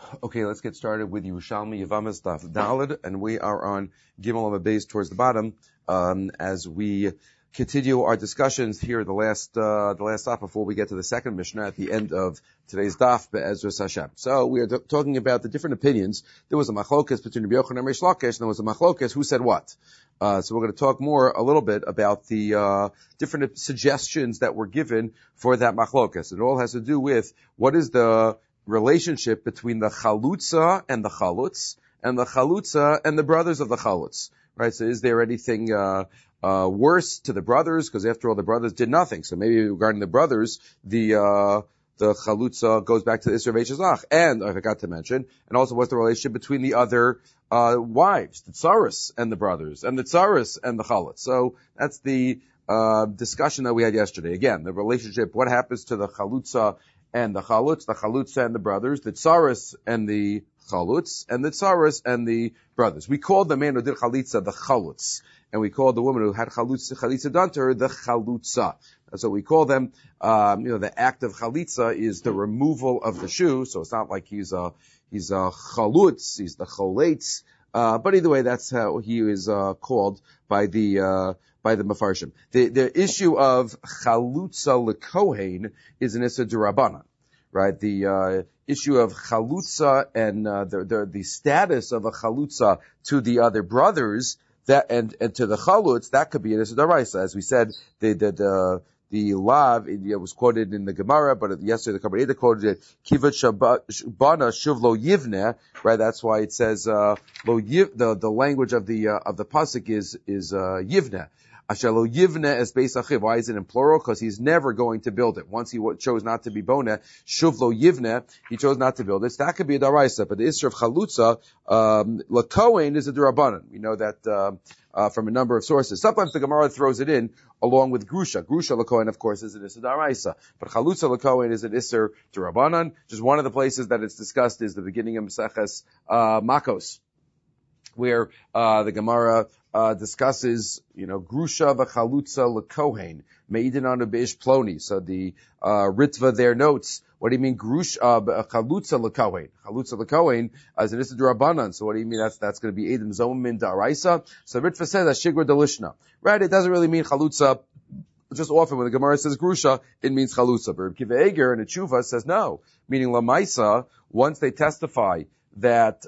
Okay, let's get started with Yerushalmi Yavamas Daf Daled, and we are on Gimel of Beis towards the bottom, as we continue our discussions here, the last daf before we get to the second Mishnah at the end of today's daf, Be'ezras Hashem. So we are talking about the different opinions. There was a machlokas between Rabbi Yochanan and Reish Lakish, and there was a machlokas who said what. So we're going to talk a little bit about the different suggestions that were given for that machlokas. It all has to do with what is the relationship between the chalutza and the chalutz, and the chalutza and the brothers of the chalutz, right? So is there anything worse to the brothers? Because after all, the brothers did nothing. So maybe regarding the brothers, the chalutza goes back to the Isser Veishazach. And I forgot to mention, and also what's the relationship between the other wives, the tsaris and the brothers, and the tsaris and the chalutz. So that's the discussion that we had yesterday. Again, the relationship, what happens to the chalutza and the chalutza and the brothers, the tsaris and the chalutz, and the tsaris and the brothers. We called the man who did chalitza the chalutz, and we called the woman who had chalitza done to her the chalutza. That's what we call them. The act of chalitza is the removal of the shoe, so it's not like he's a chalutz, he's the choletz. But either way, that's how he is called by the Mefarshim. The issue of chalutza lekohen is an issa d'Rabbanan, right? The issue of chalutza and the status of a chalutza to the other brothers, that and to the chalutz, that could be an issa d'Oraisa. As we said, the lav was quoted in the Gemara, but yesterday the Kabbalah quoted it, Kivat Shabana Shuv Lo Yivne, right? That's why it says, Lo Yiv, the language of the pasuk is Yivne. Ashelo Yivne es Beis Achiv. Why is it in plural? Because he's never going to build it. Once he chose not to be Bona, Shuv Lo Yivne, he chose not to build it. So that could be a Daraisa, but the Isser of Chalutza, Lakohen is a Durabanan. We know that, from a number of sources. Sometimes the Gemara throws it in along with Grusha. Grusha Lakohen, of course, is an Isser Daraisa. But Chalutza Lakohen is an Isser Durabanan. Just one of the places that it's discussed is the beginning of Maseches Makos, where the Gemara discusses, Grusha v'chalutza lekohen, meidin anu beish ploni. So the Ritva there notes, what do you mean Grusha chalutza lekohen? Chalutza lekohen as an issa d'Rabbanan. So what do you mean that's going to be Edom Zomin da'araisa? So Ritva says Ashigra delishna. Right? It doesn't really mean chalutza. Just often when the Gemara says Grusha, it means chalutza. But Reb Kiva Eger in the Tshuva says no, meaning lamaisa. Once they testify that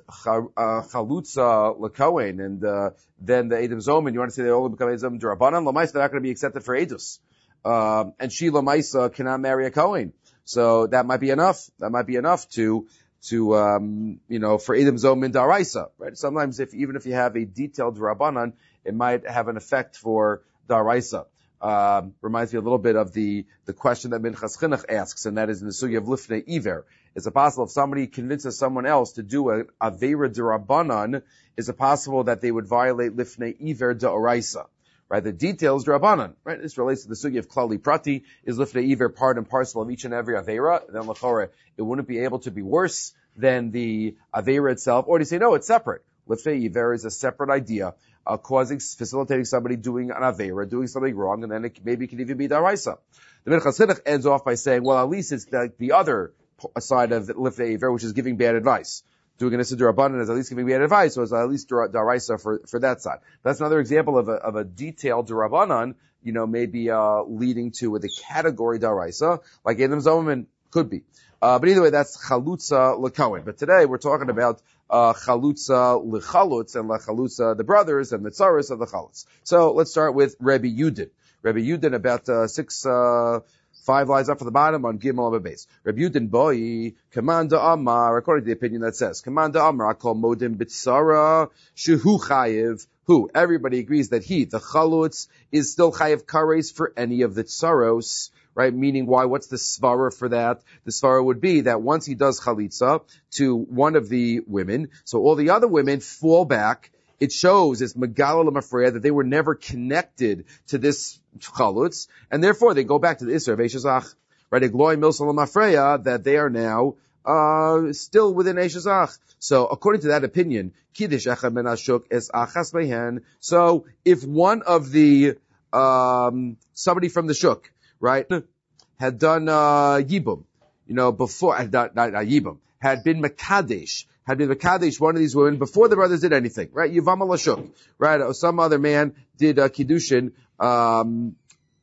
chalutza lekohen, and then the Edom Zomin, you want to say they only become Edom d'Rabbanan, lamaisa they're not going to be accepted for Edus, and she lamaisa cannot marry a Kohen, so that might be enough. That might be enough to for Edom Zomin daraisa, right? Sometimes even if you have a detailed d'Rabbanan, it might have an effect for daraisa. Reminds me a little bit of the question that Minchas Chinuch asks, and that is in the sugya of Lifnei Iver. Is it possible if somebody convinces someone else to do an Aveira d'Rabbanan, is it possible that they would violate Lifnei Iver d'Oraisa? Right? The details d'Rabbanan, right? This relates to the sugya of Klali Prati. Is Lifnei Iver part and parcel of each and every Aveira? Then l'chorah, it wouldn't be able to be worse than the Aveira itself. Or do you say, no, it's separate? Lifnei Iver is a separate idea, facilitating somebody doing an Aveira, doing something wrong, and then it can even be Daraisa. The Minchas Chinuch ends off by saying, well, at least it's the other side of Lifnei Iver, which is giving bad advice. Doing an Issa d'Rabbanan is at least giving bad advice, so it's at least Daraisa for that side. That's another example of a detailed d'Rabbanan, maybe leading to the category Daraisa, like Edom Zomin could be. But either way, that's Chalutza lekohen. But today we're talking about Chalutza lechalutz, and Chalutza the brothers, and the tsaris of the chalutz. So let's start with Rabbi Yudin. Rabbi Yudin, about 5 lines up from the bottom on Gimel Beis. Rabbi Yudin boi Kamanda Amar, according to the opinion that says Kamanda Amar Akol Modim Bitsara Shehu Chayiv. Who everybody agrees that the chalutz, is still chayiv kares for any of the tsaros. Right? Meaning why? What's the svara for that? The svara would be that once he does chalitza to one of the women, so all the other women fall back. It shows, it's megala l'mafreya, that they were never connected to this chalutz, and therefore they go back to the Isser of Eishazach. Right? Egloi milsa l'mafreya, that they are now still within Eishazach. So according to that opinion, kiddush echad ben ashuk es achas behen. So if one of the somebody from the shuk, right, had done yibum, before, not yibum, had been Makadesh, one of these women before the brothers did anything, right? Yavama Lashuk, right? Or some other man did Kiddushin, on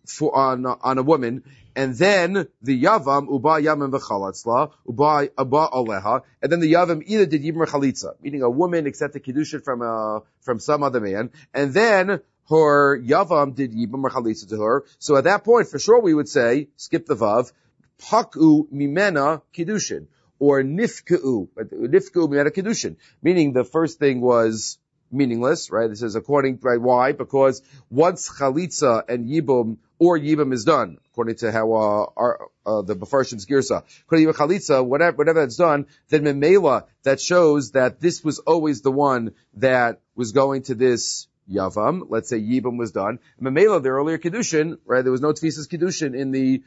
a woman, and then the Yavam, Uba Yamim V'chalatzla, Uba Aleha, and then the Yavam either did Yibam or Chalitza, meaning a woman accepted Kiddushin from some other man, and then her Yavam did Yibam or Chalitza to her. So at that point, for sure we would say, skip the Vav, Paku Mimena Kiddushin, or Nifka'u Mimena Kiddushin, meaning the first thing was meaningless, right? This is according, right? Why? Because once Chalitza and Yibam, or Yibam is done, according to how, the Mefarshim's Girsa, according to Chalitza, whatever that's done, then Memela, that shows that this was always the one that was going to this Yavam. Let's say Yibam was done. Memela, the earlier Kiddushin, right? There was no Tfisas Kiddushin in the,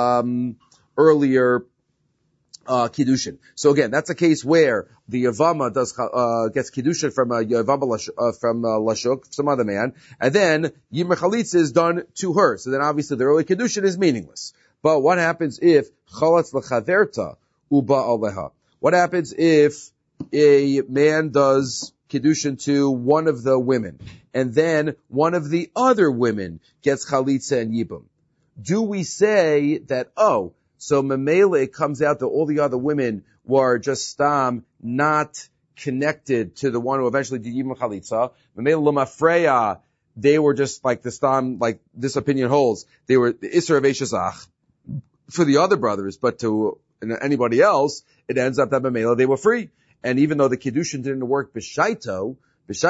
earlier Kiddushin. So again, that's a case where the Yavama gets Kiddushin from a Yavama from Lashuk, some other man, and then Yibam Chalitza is done to her. So then obviously the early Kiddushin is meaningless. But what happens if Chalatz L'chaverta Uba Aleha? What happens if a man does Kiddushin to one of the women, and then one of the other women gets Chalitza and Yibam? Do we say that, so Memele, it comes out that all the other women were just not connected to the one who eventually did Yibam Chalitza. Memele Lumafreya, they were just like the stam, like this opinion holds. They were the Isser of Eshazach for the other brothers, but to anybody else, it ends up that Memele, they were free. And even though the Kiddushin didn't work B'shaito,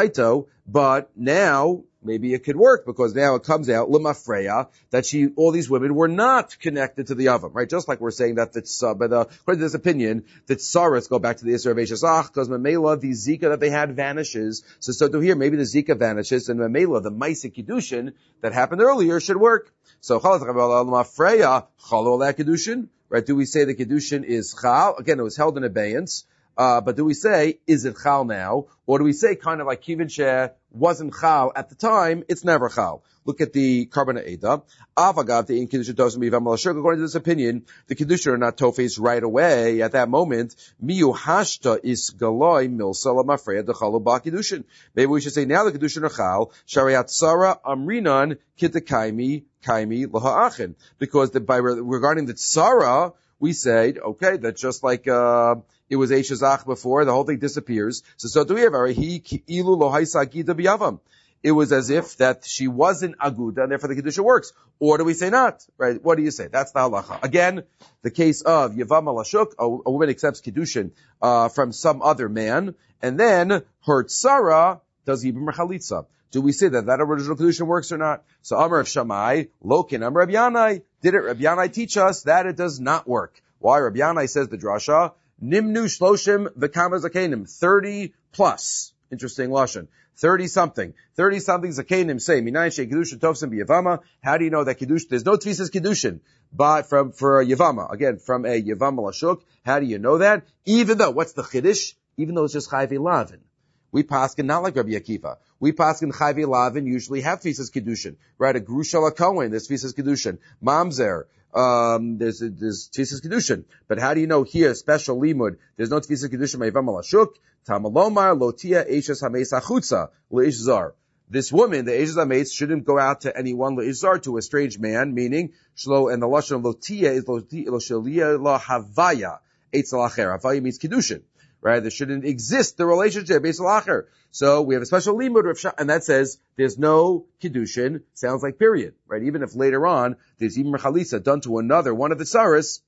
but now maybe it could work because now it comes out L'mafreya that all these women were not connected to the Yavam, right? Just like we're saying that according to this opinion, that Saras go back to the Isser of Eshazach because Memela, the Zika that they had vanishes. So to here, maybe the Zika vanishes and Memela, the Maisa Kiddushin that happened earlier should work. So L'mafreya, Chalo la Kiddushin, right? Do we say the Kiddushin is Chal? Again, it was held in abeyance. But do we say, is it Chal now? Or do we say, kind of like Kivin Sheh wasn't Chal at the time, it's never Chal? Look at the Karban Eda. Avagav, the in Kiddushin Tosam Yivam Lashuk, according to this opinion, the Kiddushin are not Tofes right away at that moment. Miyu Hashta is Galoi Milsala Mafreya Dechalu Ba Kiddushin. Maybe we should say now the Kiddushin are Chal, Shariat Sarah Amrinan Kitakaimi Kaimi Laha because regarding the Tzara, we say, okay, that's just like, it was Eshazach before, the whole thing disappears. So do we have ilu lo haisa agida b'yavam? It was as if that she wasn't aguda, and therefore the Kiddushin works. Or do we say not? Right? What do you say? That's the halacha. Again, the case of Yavam Lashuk, a woman accepts Kiddushin, from some other man, and then her tzara does Yibam Chalitza. Do we say that original Kiddushin works or not? So Amar of Shammai, Lokin, Amar Rabbi Yanai, did it Rabbi Yanai teach us that it does not work? Why? Rabbi Yanai says the drasha, Nimnu Shloshim V'kama Zakenim, 30 plus. Interesting lashon. 30 something Zakenim say, Minayin Shei Kiddushin Tovsim B'Yavama. How do you know that Kiddushin, there's no Tvisas Kiddushin, but for a Yavama. Again, from a Yavama Lashuk. How do you know that? Even though, what's the Chiddush? Even though it's just Chayvei Lavin. We paskin not like Rabbi Akiva. We paskin Chayvei Lavin usually have Tvisas Kiddushin. Right? A Grusha Kohen, there's Tvisas Kiddushin. Mamzer, there's Tvisas Kiddushin. But how do you know here, special limud, there's no Tvisas Kiddushin Ma'avam Lashuk, Tamalomar, Lotia, Eishes Hameis Achutza, Leish Zar. This woman, the Eishes Hameis, shouldn't go out to anyone, Leish Zar, to a strange man, meaning, Shlo, and the Lashon of Lotia is Loshelia La Havaya, Eitz Alacher. Havaya means Kiddushin. Right? There shouldn't exist the relationship, Beis Alacher. So we have a special limud, and that says there's no Kiddushin, sounds like period. Right? Even if later on, there's Yibam Chalitza done to one of the Tsaris,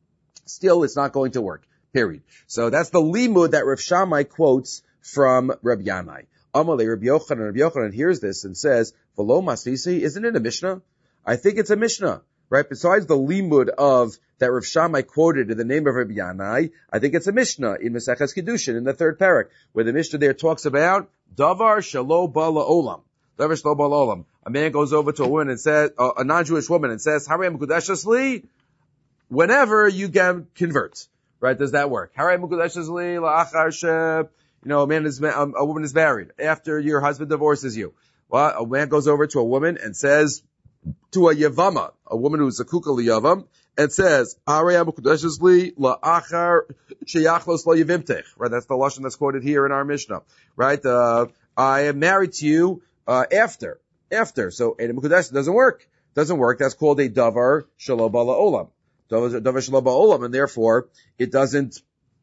still it's not going to work. Period. So that's the limud that Rav Shammai quotes from Rabbi Yanai. Amalei Rabbi Yochanan hears this and says, V'lo masisi, isn't it a Mishnah? I think it's a Mishnah. Right? Besides the limud of that Rav Shammai quoted in the name of Rabbi Yanai, I think it's a Mishnah in Maseches Kiddushin in the third parak, where the Mishnah there talks about Davar Shalo Ba La'olam. Davar Shalo Ba La'olam. A man goes over to a woman and says, a non-Jewish woman, and says, Harei Mekudeshes Li, whenever you convert. Right? Does that work? Harei Mekudeshes Li La'achar She, a woman is married after your husband divorces you. Well, a man goes over to a woman and says, to a Yavama, a woman who's a Kukal Yavam, and says, right, that's the lashon that's quoted here in our Mishnah, right? I am married to you, after. So, Edom Kudesh doesn't work. That's called a davar shelo bala olam. Davar shelo bala olam, and therefore, it doesn't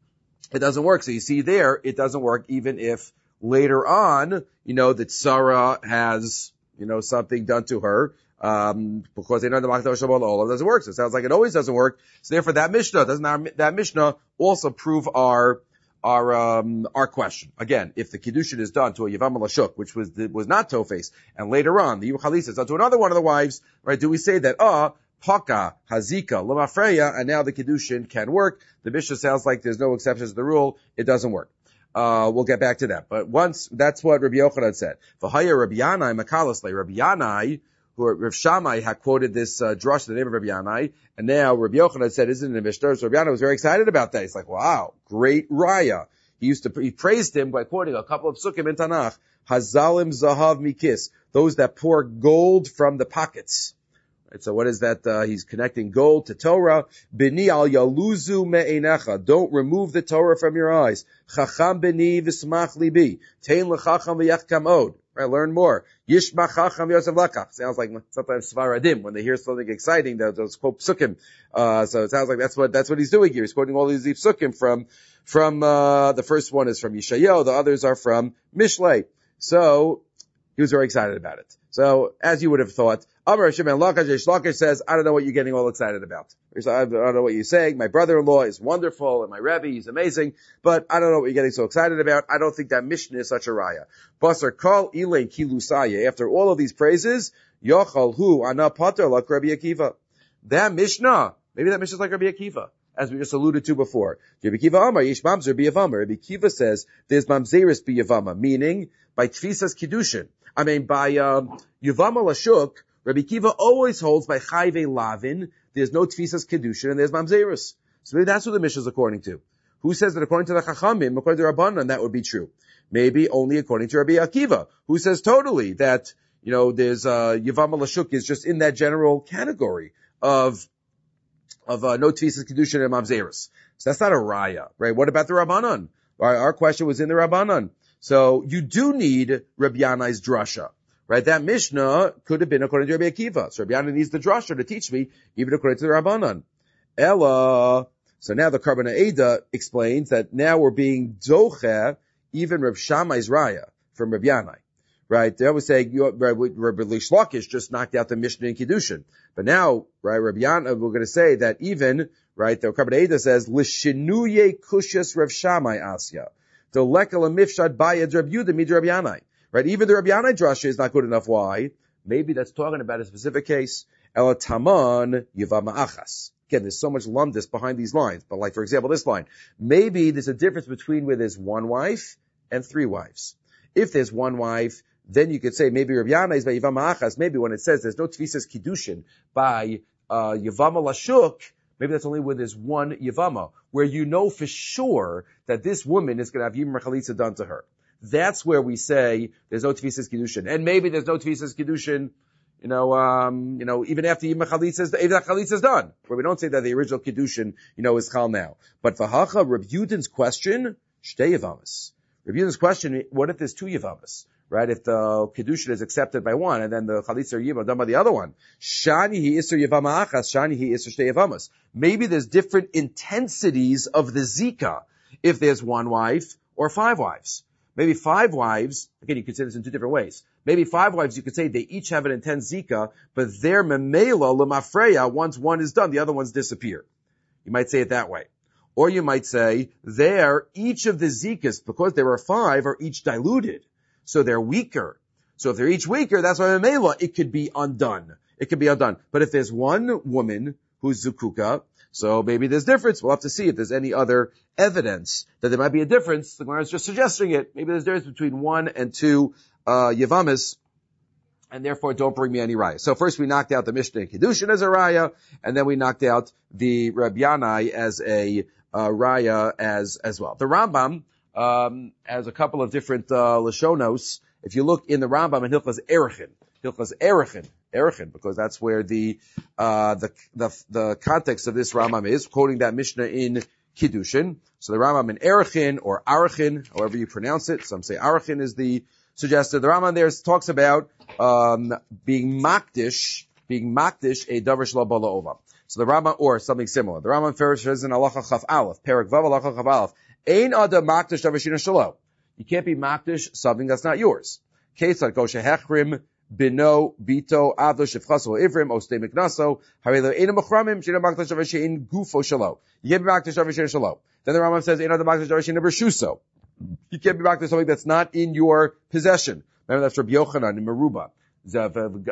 work. So you see there, it doesn't work even if later on, that Sarah has, something done to her, because they know the Makdav Shabbat Olam doesn't work. So it sounds like it always doesn't work. So therefore that Mishnah also prove our question. Again, if the Kiddushin is done to a Yavam Lashuk, which was not Tofes, and later on, the Yom Chalisa is done to another one of the wives, right, do we say that, Paka, Hazika, Lamafreya, and now the Kiddushin can work? The Mishnah sounds like there's no exceptions to the rule. It doesn't work. We'll get back to that. But that's what Rabbi Yochanan said. V'haya Rabbi Yanai Makalasle. Rabbi Yanai, who Rav Shammai had quoted this drush in the name of Rabbi Yanai, and now Rabbi Yochanan said, isn't it in the Mishnah? So Rabbi Yanai was very excited about that. He's like, wow, great raya. He praised him by quoting a couple of sukkim in Tanakh. Hazalim Zahav Mikis. Those that pour gold from the pockets. Right, so what is that? He's connecting gold to Torah. Bini al yaluzu me'einecha. Don't remove the Torah from your eyes. Chacham bini v'smach libi. Tein l'chacham v'yachkam od. Right, learn more. Yishmach chacham v'yosef lakach. Sounds like sometimes Svaradim, when they hear something exciting, they'll quote psukim. So it sounds like that's what he's doing here. He's quoting all these psukim from the first one is from Yeshayahu, the others are from Mishlei. So, he was very excited about it. So, as you would have thought, Amar Shimon Lakish says, I don't know what you're getting all excited about. I don't know what you're saying. My brother-in-law is wonderful, and my Rebbe, he's amazing, but I don't know what you're getting so excited about. I don't think that Mishnah is such a raya. Basar kol ilain kilusaya. After all of these praises, yochal hu ana pater like Rabbi Akiva. That Mishnah, maybe that Mishnah is like Rabbi Akiva, as we just alluded to before. Rabbi Akiva Amar, Yesh Mamzer B'Yavama. Rabbi Akiva says, there's Mamzeris B'Yavama, meaning, by Tfisas Kiddushin. By Yavama Lashuk, Rabbi Akiva always holds by Chayve Lavin, there's no Tfisas Kiddushin, and there's Mamzeris. So maybe that's what the Mishnah is according to. Who says that according to the Chachamim, according to Rabbanan, that would be true? Maybe only according to Rabbi Akiva, who says totally that, there's, Yavama Lashuk is just in that general category of no Tfisas Kiddushin and Mamzeris. So that's not a raya, right? What about the Rabbanan? Our question was in the Rabbanan. So you do need Rabbi Yanai's drasha, right? That Mishnah could have been according to Rabbi Akiva. So Rabbi Yanai needs the drasha to teach me, even according to the Rabbanan. Ella. So now the Karbana Eda explains that now we're being doche, even Rabbi Shammai's raya from Rabbi Yanai. Right? They always say, Rabbi Lish just knocked out the Mishnah in Kiddushin. But now, right, Rabbi Yanai, we're going to say that even, right, the Karbana Eda says, L'shinuye kushas Rav Shammai asya. The lekal mifshad bayad Rabbi Yehuda mid Rabbi Yanai. Right? Even the Rabbi Yanai drasha is not good enough. Why? Maybe that's talking about a specific case. El taman yivama achas. Again, there's so much lumdus behind these lines. But like, for example, this line. Maybe there's a difference between where there's one wife and three wives. If there's one wife, then you could say maybe Rabbi Yanai is by yivama achas. Maybe when it says there's no tfisas kiddushin by yivama lashuk, maybe that's only where there's one yivama, where you know for sure that this woman is going to have yibam chalitza done to her. That's where we say there's no tfisas kiddushin, and maybe there's no tfisas kiddushin, even after yibam chalitza is done, where we don't say that the original kiddushin, is chal now. But v'hacha Reb Yudin's question, shtei yivamas. Reb Yudin's question, what if there's two yivamas? Right? If the Kiddushin is accepted by one, and then the Chalitza or Yibam done by the other one. Shani hi isser Yivama achas, shani hi isser shtei Yivamas. Maybe there's different intensities of the Zika if there's one wife or five wives. Maybe five wives, again, you could say this in two different ways. Maybe five wives, you could say they each have an intense Zika, but their memela lemafreya, once one is done, the other ones disappear. You might say it that way. Or you might say, each of the Zikas, because there are five, are each diluted. So they're weaker. So if they're each weaker, that's why Memela, it could be undone. It could be undone. But if there's one woman who's Zukuka, so maybe there's difference. We'll have to see if there's any other evidence that there might be a difference. The Gemara is just suggesting it. Maybe there's a difference between one and two Yavamas, and therefore don't bring me any raya. So first we knocked out the Mishnah and Kiddushin as a raya, and then we knocked out the Rabbi Yanai as a raya as well. The Rambam has a couple of different Lashonos. If you look in the Rambam in Hilchas Erechin, Erchin, because that's where the context of this Rambam is, quoting that Mishnah in Kiddushin. So the Rambam in Erchin, or Arachin, however you pronounce it, some say Arachin is the suggested. The Rambam there talks about, being makdish a davar shelo ba la'olam. So the Rambam, or something similar. The Rambam first says in Halacha Chaf Aleph, Perek Vav Halacha Chaf Aleph, Ein adam makdish davar shina shelo. You can't be makdish something that's not yours. Ketzad kosher hechrim bino bito avdo shefchaso ivrim ostei miknaso harelo ein machramim shina makdish davar shein gufo shelo. You can't be makdish davar shina shelo. Then the Rambam says Ein adam makdish davar shina bershuso. You can't be makdish something that's not in your possession. Remember that's Rabbi Yochanan in Meruba. Somebody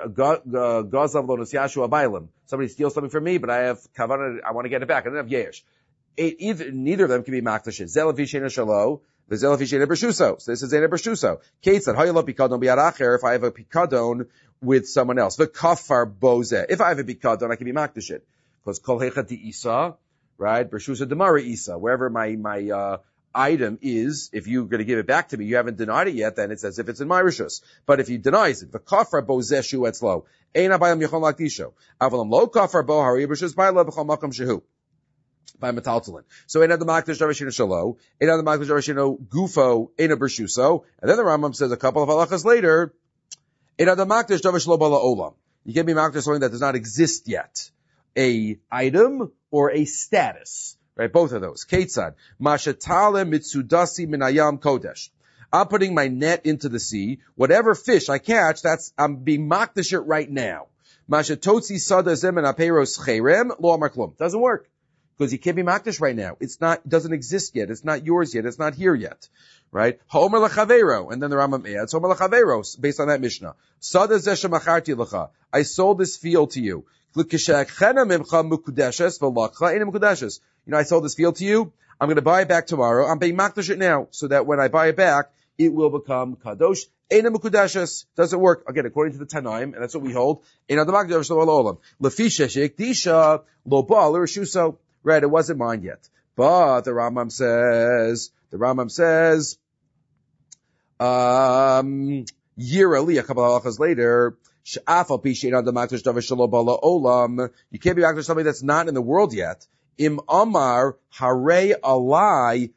steals something from me, but I have kavanah, I want to get it back. I don't have yesh. Neither of them can be makdish. Zel v'shena shalo, v'zel v'shena bershuso. So this is zena bershuso. Kate said, "Hayelo pikadon bi'aracher." If I have a pikadon with someone else, v'kafar boze. If I have a pikadon, I can be makdish it because kol hecha di isa, right? Bershusa demara isa. Wherever my item is, if you're going to give it back to me, you haven't denied it yet, then it's as if it's in my rishus. But if he denies it, the kafar bo zeshu etzlo, ein abayam yachon lakdisho, avalam lo kafar bo hari rishus bayla b'chol makam shehu, by metaltalin. So ein adam makdish davashino shalo, ein adam makdish davashino gufo, ein bershuso, and then the Rambam says a couple of halachas later, ein adam makdish davashlo bala olam. You can't be makdish something that does not exist yet, a item or a status. Right, both of those. Ketzad. Mashatale mitsudasi minayam kodesh. I'm putting my net into the sea. Whatever fish I catch, I'm being makdish it right now. Mashatotzi sada zemen aperos cherem lo amar klum. Doesn't work. Because you can't be makdish right now. It doesn't exist yet. It's not yours yet. It's not here yet. Right? Homer lechavero. And then the Rambam adds, Homer lechavero, based on that Mishnah. Sada zesha macharti lecha. I sold this field to you. I sold this field to you. I'm going to buy it back tomorrow. I'm paying makdash it now, so that when I buy it back, it will become kadosh. Eina mukudashes. Doesn't work. Again, according to the Tanaim, and that's what we hold. Eina makdash lo olam. Lefisha shekdisha lo baal urshuso. Right, it wasn't mine yet. But the Rambam says, Yirali, a couple of halachas later, you can't be makdish something that's not in the world yet. Im amar harei alai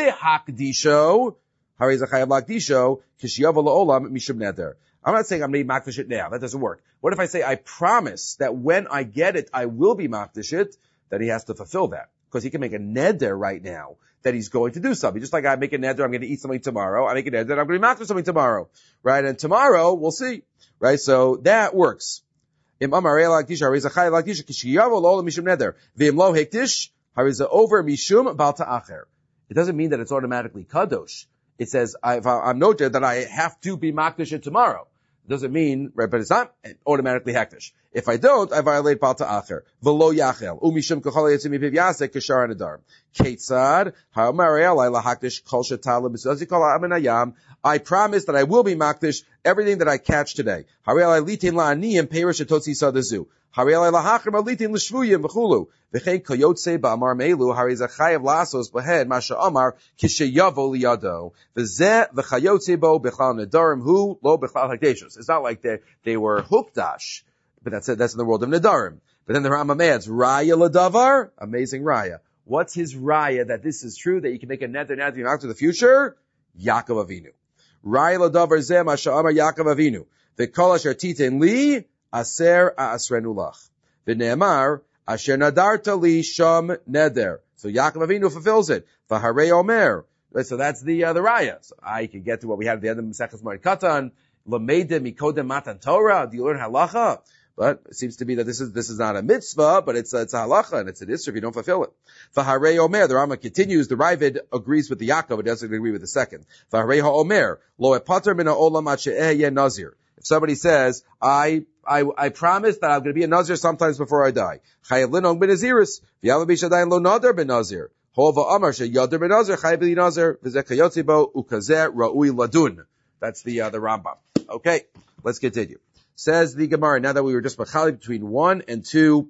lihakdisho harei zachayav lakdisho kishiyava laolam mishum neder. I'm not saying I'm going to makdish it now. That doesn't work. What if I say I promise that when I get it, I will be makdish it? Then he has to fulfill that, because he can make a neder right now that he's going to do something. Just like I make a neder, I'm going to eat something tomorrow. I make a neder, I'm going to be makdish something tomorrow, right? And tomorrow we'll see. Right, so that works. Im amar lakdish hariza chay lakdish kishiyavo lo mishum neder. V'im lo hektish hariza over mishum bal ta'acher. It doesn't mean that it's automatically kadosh. It says I'm noted that I have to be makdish it tomorrow. It doesn't mean, right? But it's not automatically hektish. If I don't, I violate bal ta'acher. V'lo yachel umishum kachol yitzim mipiv yasek kashar nedarim. Ketzad ha'amar elai lahakdish kol shetal b'sazi kol ha'amenayam. I promise that I will be makdish everything that I catch today. Harielai litin la'aniyim peirish etotzi sadazu. Harielai lahachrim alitin l'shvuyim v'chulu. V'chein koyotze ba'amar meilu harizachayev lasos b'hed masha amar kisheyavo liyado. V'zeh v'chayotze bo b'chal nedarim hu lo b'chal hakdeshus. It's not like they were hukdash, but that's in the world of nedarim. But then the Rambam adds, raya ladavar, amazing raya. What's his raya that this is true, that you can make a neder now to be makdish to the future? Yaakov Avinu. Raya ladavar zeh masha amar Yaakov Avinu. V'kol asher titen li aser a'asrenu lach. V'ne'emar asher nadarta li sham neder. So Yaakov Avinu fulfills it. V'harei omer. So that's the raya. So I can get to what we had at the end of Maseches Moed Katan. Lameide mikodem matan Torah. Do you learn halacha? But it seems to be that this is not a mitzvah, but it's a halacha, and it's an isser if you don't fulfill it. V'harei omer, the Rambam continues, the Ravid agrees with the Yaakov, it doesn't agree with the second. V'harei ha'omer, lo epater min ha'olam ad she'eh nazir. If somebody says, I promise that I'm going to be a nazir sometimes before I die. Chayav linong ben naziris, v'yam b'shadayin lo nadar ben nazir. Hova amar she'yadar ben nazir, chayav ben nazir, v'zeh kayotzi bo, ukazeh ra'ui ladun. That's the Rambam. Okay, let's continue. Says the Gemara, now that we were just machali between 1 and 2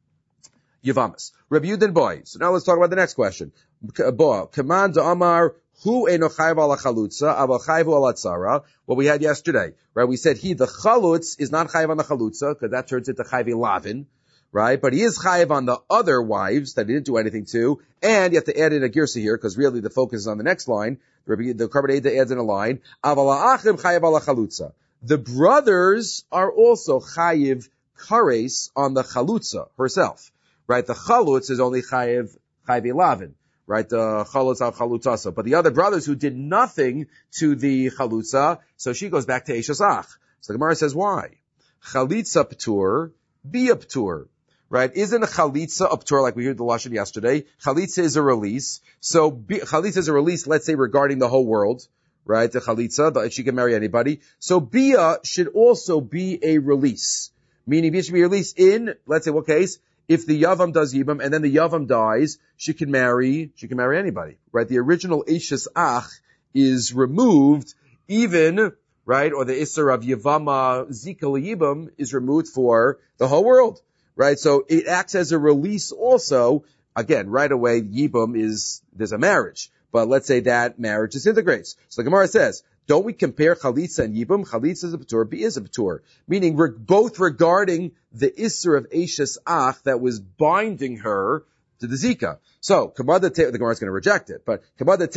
Yavamas. Rabbi Yudin boy. So now let's talk about the next question. Command Amar Hu eno chayav ala chalutza, aval chayavu ala tzara. What we had yesterday, right? We said the chalutz, is not chayav on the chalutza, because that turns into chayav lavin, right? But he is chayav on the other wives that he didn't do anything to, and you have to add in a girsa here, because really the focus is on the next line. The Karban Eidah adds in a line, aval ha'achim chayav ala chalutza. The brothers are also chayiv kares on the chalutza herself, right? The chalutz is only chayiv lavin. Right, the chalutz al chalutzasa. But the other brothers who did nothing to the chalutza, so she goes back to Eishes Ach. So the Gemara says, why? Chalitza p'tur, bia p'tur. Right, isn't a chalitza a p'tur like we heard the lashon yesterday? Chalitza is a release. So chalitza is a release, let's say, regarding the whole world. Right, the chalitza, she can marry anybody. So bia should also be a release. Meaning bia should be released in, let's say, what case? If the Yavam does Yibam and then the Yavam dies, she can marry anybody, right? The original Eishes Ach is removed even, right? Or the Isser of Yavama Zika Yibam is removed for the whole world, right? So it acts as a release also. Again, right away, Yibam there's a marriage. But let's say that marriage disintegrates. So the Gemara says, don't we compare Chalitza and Yibam? Chalitza is a P'tur, Bi is a P'tur. Meaning both regarding the Isser of Eishes Ach that was binding her to the Zika. So, the Gemara is going to reject it, but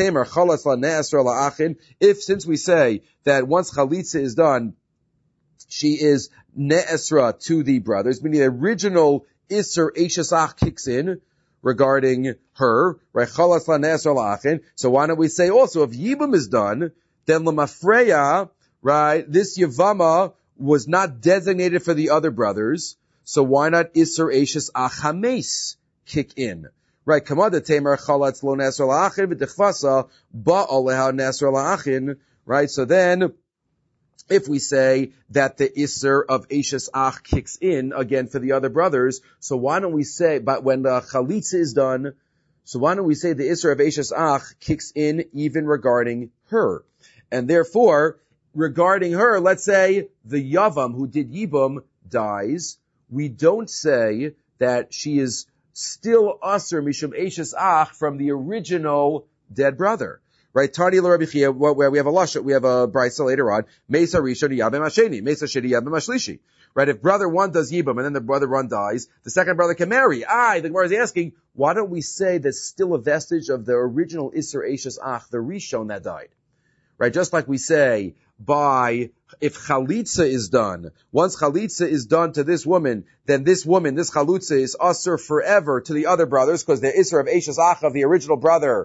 if since we say that once Chalitza is done, she is Ne'esra to the brothers, meaning the original Isser Eishes Ach kicks in regarding her, right? So why don't we say also, if Yibam is done, then Lamafreya, right, this Yavama was not designated for the other brothers, so why not Isser Eishes Ach HaMeis kick in? Right, Kamada Tamer Chalatz Lo Nesr La'achin V'Dechvasa Ba'aleha Nesr La'achin, right, so then, if we say that the Isser of Eishes Ach kicks in again for the other brothers, so why don't we say, but when the Chalitza is done, so why don't we say the Isser of Eishes Ach kicks in even regarding her? And therefore, regarding her, let's say the Yavam who did Yibam dies, we don't say that she is still Asr Mishum Eishes Ach from the original dead brother. Right? Tani Rabbi Chia, where we have a Lasha, we have a Brisa later on, Mesa Rishon Yabem Hasheni, Mesa Sheni Yabem Hashlishi. Right? If brother one does Yibam and then the brother one dies, the second brother can marry. The Gemara is asking, why don't we say there's still a vestige of the original Isser Eishes Ach, the Rishon that died? Right? Just like we say, if Chalitza is done, once Chalitza is done to this woman, then this Chalitza is Asr forever to the other brothers, because the Isser of Eishes Ach of the original brother,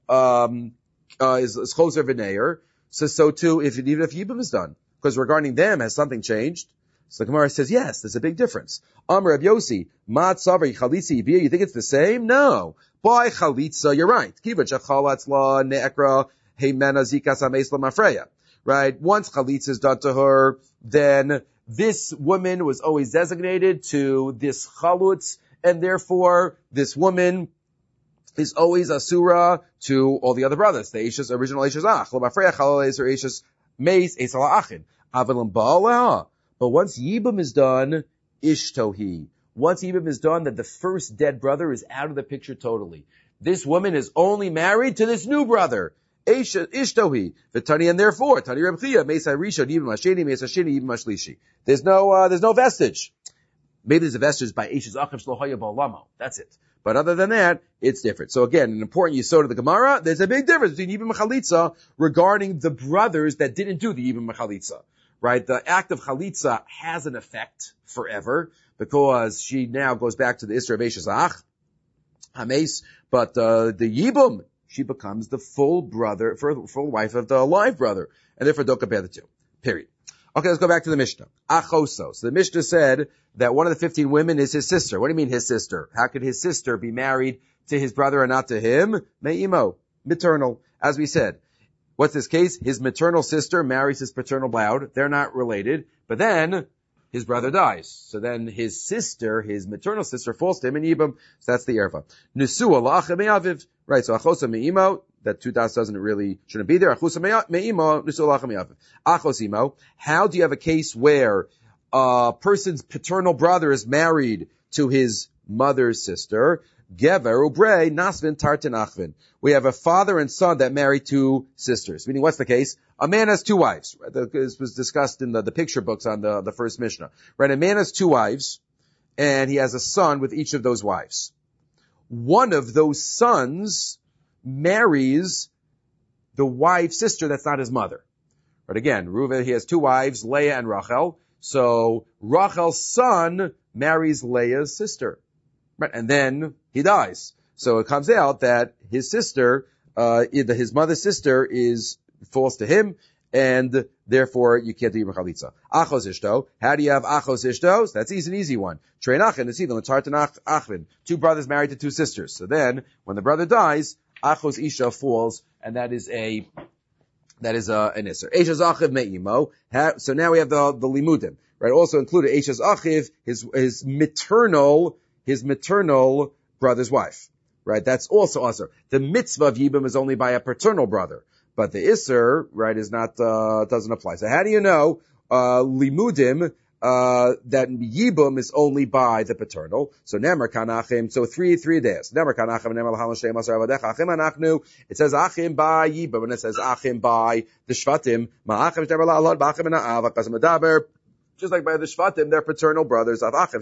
is Choser V'Neir. So too, even if Yibam is done. Because regarding them, has something changed? So the Gemara says, yes, there's a big difference. Amr Reb Yossi, Mat Savri Chalitza Yibiyah, you think it's the same? No. By Chalitza, you're right. Kiva Chalatz La Ne'ekra Heimena Zikas Ames La Mafreya. Right? Once Chalitza is done to her, then this woman was always designated to this Chalutz, and therefore this woman is always Asura to all the other brothers. The original Eishes Ach. La Mafreya Chalal Eser Eishes Meis Eis Ala Achin. Avalim Ba'aleha. But once Yibam is done, Ishtohi. Once Yibam is done, that the first dead brother is out of the picture totally. This woman is only married to this new brother. Ishtohi. V'tani, and therefore, Tani Reb Chia, Mesa Rishon Yibam Hasheni, Mesa Sheni Yibam Hashlishi. There's no vestige. Maybe there's a vestige by Eishes Achim Shlohaya Ba'olamo. That's it. But other than that, it's different. So again, an important yisod of the Gemara, there's a big difference between Yibam and Chalitza regarding the brothers that didn't do the Yibam and Chalitza. Right? The act of Chalitza has an effect forever, because she now goes back to the Isra of Eishes Ach, Hames, but the Yibam, she becomes the full wife of the live brother, and therefore don't compare the two. Period. Okay, let's go back to the Mishnah. Achoso. So the Mishnah said that one of the 15 women is his sister. What do you mean his sister? How could his sister be married to his brother and not to him? Me'imo. Maternal. As we said. What's this case? His maternal sister marries his paternal blood. They're not related. But then his brother dies. So then his maternal sister, falls to him in Yibam. So that's the Erva. Nesua la'achem me'aviv. Right, so achosa me'imo. That 2 dots shouldn't be there. Achosa me'imo. Nesua la'achem me'aviv. Achosimo. How do you have a case where a person's paternal brother is married to his mother's sister? Gever ubrei nasvin tartin achvin. We have a father and son that marry two sisters. Meaning, what's the case? A man has two wives. Right? This was discussed in the picture books on the first Mishnah. Right? A man has two wives, and he has a son with each of those wives. One of those sons marries the wife's sister that's not his mother. But again, Reuven, he has two wives, Leah and Rachel. So Rachel's son marries Leah's sister. Right? And then he dies. So it comes out that his sister, his mother's sister falls to him, and therefore you can't do Yibam Chalitza. Achos Ishto. How do you have Achos Ishto? So that's an easy one. Trein Achin, it's even Tartan Achvin. Two brothers married to two sisters. So then, when the brother dies, Achos Isha falls, and that is an Isser. Eishas Achiv Me'imo. So now we have the Limudim. Right? Also included Eishas Achiv, his maternal brother's wife. Right? That's also Asr. The mitzvah of Yibam is only by a paternal brother. But the Isser, right, is not, doesn't apply. So how do you know, Limudim, that Yibam is only by the paternal? So Nemer Kanachim, so three days. Nemer Kanachim, Nemer L'Halon Shem Asar Avadecha, Achim Anachnu. It says Achim by Yibam, and it says Achim by the Shvatim. Ma'achim Shnemer La'alod, Ba'achim Ana'av, Akazim Adaber. Just like by the Shvatim, they're paternal brothers of Achim.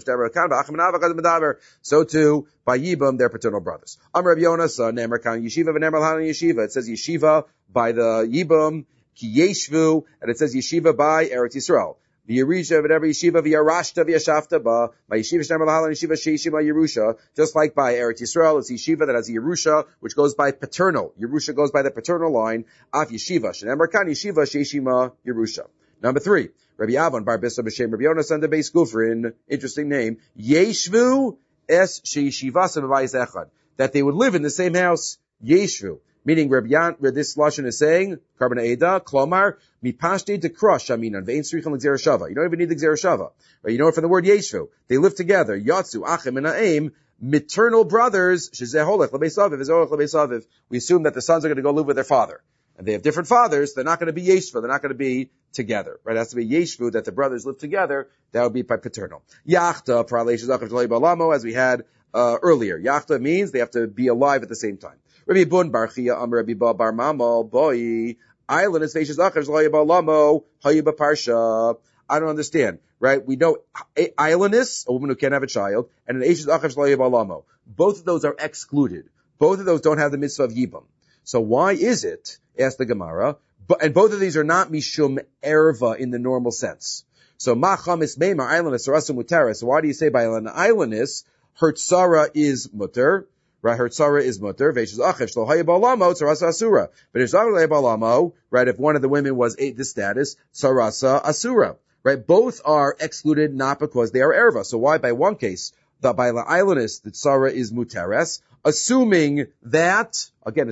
So too, by Yibam, they're paternal brothers. Amr Rabbi Yonas, Nemer Kan Yeshiva, V'Nemer L'Hanon Yeshiva. It says Yeshiva by the Yibam, Ki Yeshvu, and it says Yeshiva by Eretz Yisrael. V'Yerisha, V'Never Yeshiva, V'Yarashta, V'Yashafta, by Yeshiva, Shnemer L'Hanon Yeshiva, Sheishima Yerusha. Just like by Eretz Yisrael, it's Yeshiva that has Yerusha, which goes by paternal. Yerusha goes by the paternal line. Af Yeshiva, Shnemer Kan Yeshiva, Sheishima Yerusha. Number 3. Rabbi Avon Bar Bissa B'Shem Rabbi Yonas and the Beis Gufrin, interesting name, Yeshvu es sheishivasa b'bayis echad, that they would live in the same house, Yeshvu, meaning this lashon is saying, Karban Eda, Klomar, mipashte de krush aminan, ve'ein tzrichan l'gzera shava. You don't even need the gzera shava. Right? You know it from the word Yeshvu. They live together, Yatsu, Achim, and Ha'im, maternal brothers, shezeh holech l'beis aviv, v'zorech l'beis aviv. We assume that the sons are going to go live with their father. And they have different fathers, they're not going to be Yeshvu, they're not going to be together. Right? It has to be Yeshvu, that the brothers live together, that would be by paternal. Yachta, as we had earlier. Yachta means they have to be alive at the same time. Rabbi Bun Bar Chia, Amar Rabbi Ba Bar Mamal, Boi, Island is Veishas Achar, Zloya Balamo, Hayuba Parsha. I don't understand. Right? We know Islandess, a woman who can't have a child, and an Eishas Achar, Zloya Balamo. Both of those are excluded. Both of those don't have the mitzvah of Yibam. So why is it, asked the Gemara, and both of these are not mishum erva in the normal sense. So machamis meimar islandess sarasa mutera. So why do you say by an islandess, her tzara is mutter, right? Her tzara is mutter. Veishas achiv shlo hayabalamo tzarasa asura. But if hayabalamo, right? If one of the women was this status, tzarasa asura, right? Both are excluded not because they are erva. So why by one case, by the islandess, the tzara is muteres, assuming that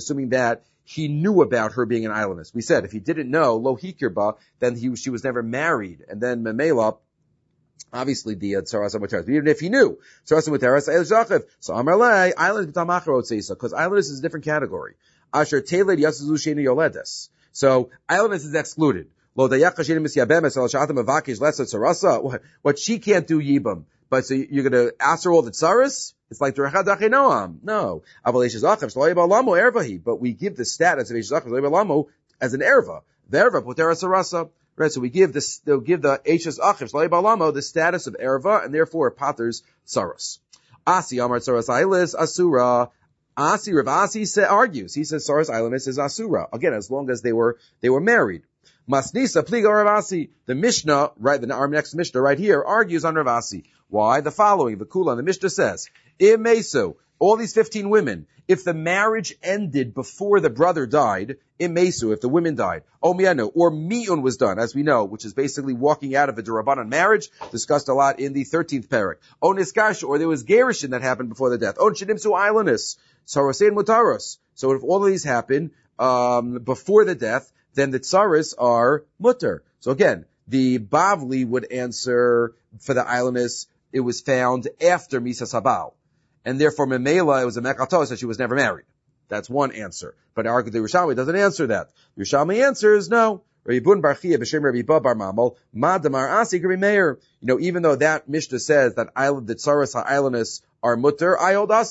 he knew about her being an islandess. We said if he didn't know, lo hikirba, then she was never married. And then memela, obviously the tzaras muteres. But even if he knew, tzaras muteres, zachiv. So amarlei, islandess b'tamacharot seisa, because islandess is a different category. Asher teled yasazu sheni yoledes. So islandess is excluded. Lo dayach sheni misyabemes al shatam avakish lesa tzarasa. What she can't do yibam. But so you're going to ask her all the tzaras? It's like Noam. No. But we give the status of as an erva. The erva, potera sarasa. Right? So we give they'll give the Eishas Achiv Shloi Balamo the status of erva, and therefore it patters saras. Asi Amar Saras Ailis Asura. Asi Rav Asi argues. He says Saras Ailis is Asura. Again, as long as they were married. Masnisa Pliga Ravasi. The Mishnah, right, our next Mishnah right here, argues on Ravasi. Why? The following, the Kula, the Mishnah says, Imesu, all these 15 women, if the marriage ended before the brother died, Imesu, if the women died, Omianu, or Mi'un was done, as we know, which is basically walking out of a Durabanan marriage, discussed a lot in the 13th parak. Oniskash, or there was Gerishin that happened before the death. On Shidimsu Islandus, Sarosein Mutaros. So if all of these happen, before the death, then the tsaris are mutter. So again, the Bavli would answer for the islandess, it was found after Misa Sabal. And therefore, Memela, it was a Mekato, so she was never married. That's one answer. But the Yerushalmi doesn't answer that. Yerushalmi answers, no. Rabbi Bun Bar Chia b'Shem Rabbi Ba Bar Mamal, Ma Damar Asi Rabbi Meir. Even though that Mishnah says that the tsaras ha'islandess are mutter, I hold aser.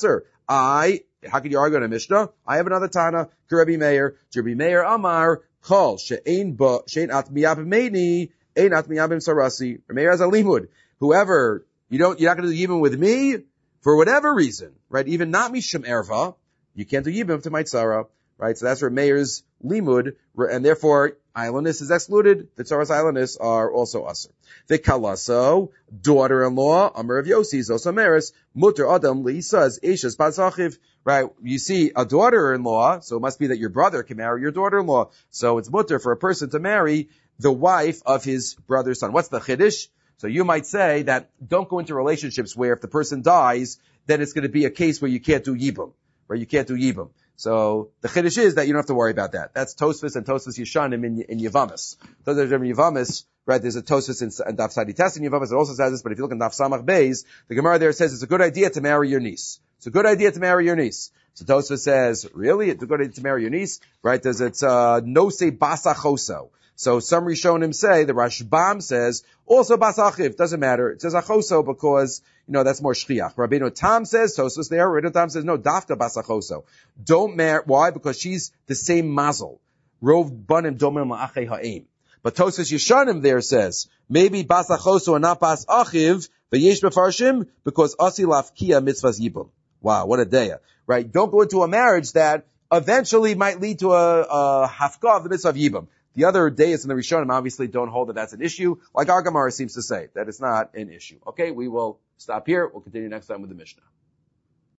how can you argue on a Mishnah? I have another Tana, Rabbi Meir. Rabbi Meir Amar, Kol, she'ein atmiya b'meini, ein atmiya b'msarasi. Rabbi Meir has a limud. Whoever, you're not going to do yibum with me, for whatever reason, right? Even not mishum erva, you can't do yibum to my tzara, right? So that's Rabbi Meir's limud, and therefore, islandness is excluded. The tzaras islandness are also usher. The kalaso, daughter-in-law, Amar of Yossi, Zosameris, mutter adam leisas, eishas bazachiv, right? You see a daughter-in-law, so it must be that your brother can marry your daughter-in-law. So it's mutter for a person to marry the wife of his brother's son. What's the chiddush? So you might say that don't go into relationships where if the person dies, then it's going to be a case where you can't do yibum, right? You can't do yibum. So the chiddush is that you don't have to worry about that. That's Tosfos and Tosfos Yeshanim in Yavamis. Tosfos in Yavamis, right? There's a Tosfos in Daf Saditas in Yavamis. It also says this, but if you look in Daf Samach Beis, the Gemara there says it's a good idea to marry your niece. It's a good idea to marry your niece. So Tosfos says, really? It's a good idea to marry your niece, right? Does it no say basachoso? So some Rishonim say, the Rashbam says, also basachiv, doesn't matter. It says achoso because, that's more shchiach. Rabbeinu Tam says, Tosfos there, Rabbeinu Tam says, no, dafka basachoso. Don't marry, why? Because she's the same mazel. Rov banim domim la'achei ha'im. But Tosfos Yeshanim there says, maybe basachoso and not basachiv, v'yesh befarshim, because asi lafkia mitzvahs yibum. Wow, what a day, right? Don't go into a marriage that eventually might lead to a hafkah of the mitzvah of yibum. The other days in the Rishonim obviously don't hold that that's an issue, like our Gemara seems to say, that it's not an issue. Okay, we will stop here. We'll continue next time with the Mishnah.